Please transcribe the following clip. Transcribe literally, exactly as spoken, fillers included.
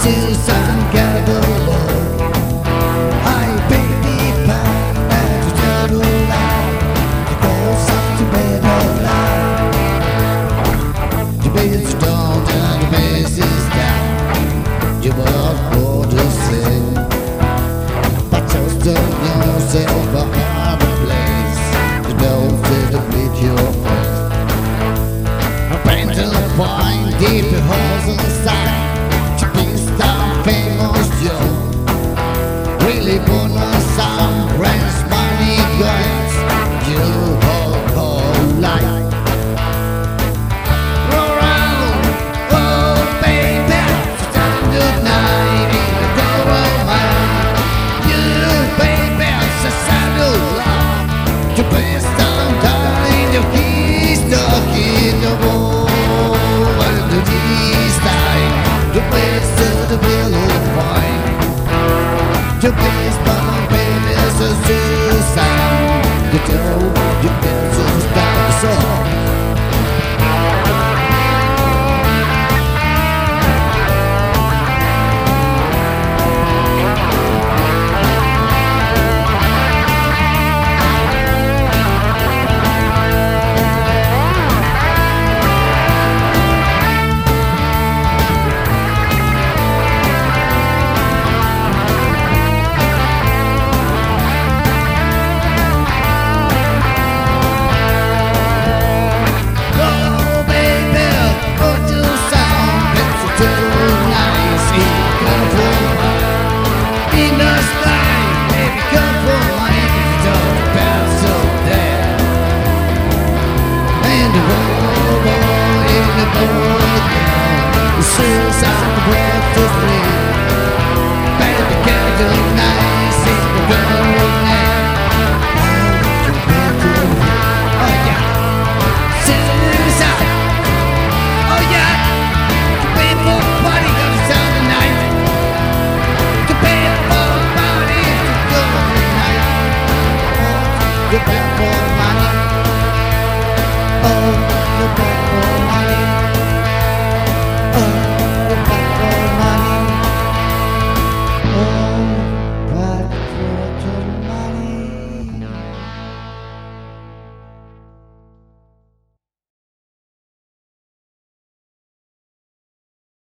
Susan Catalog. I baby pie and to tell the lie. To go something better lie. The bass down and the bass is down. You want more to say, but just don't know yourself a harbor place. You don't fit to meet your face. A painted wine deep in holes inside. Famous Joe really put on some rents, money, guns, you whole, whole life. Roll around, oh baby, stand good night in the door of mine. You baby, it's a saddle love. You best down, darling, your keys stuck in the wall. And the knees tight, the best to the pillow. Your place, but my baby is a suicide. You know, you better to stop the song. Suicide breakfast free. Baby, get your nice in the world now. Oh yeah, suicide. Oh yeah, to pay for a party goes down tonight. To pay for a party to go tonight. To pay for money. Oh, to pay for money.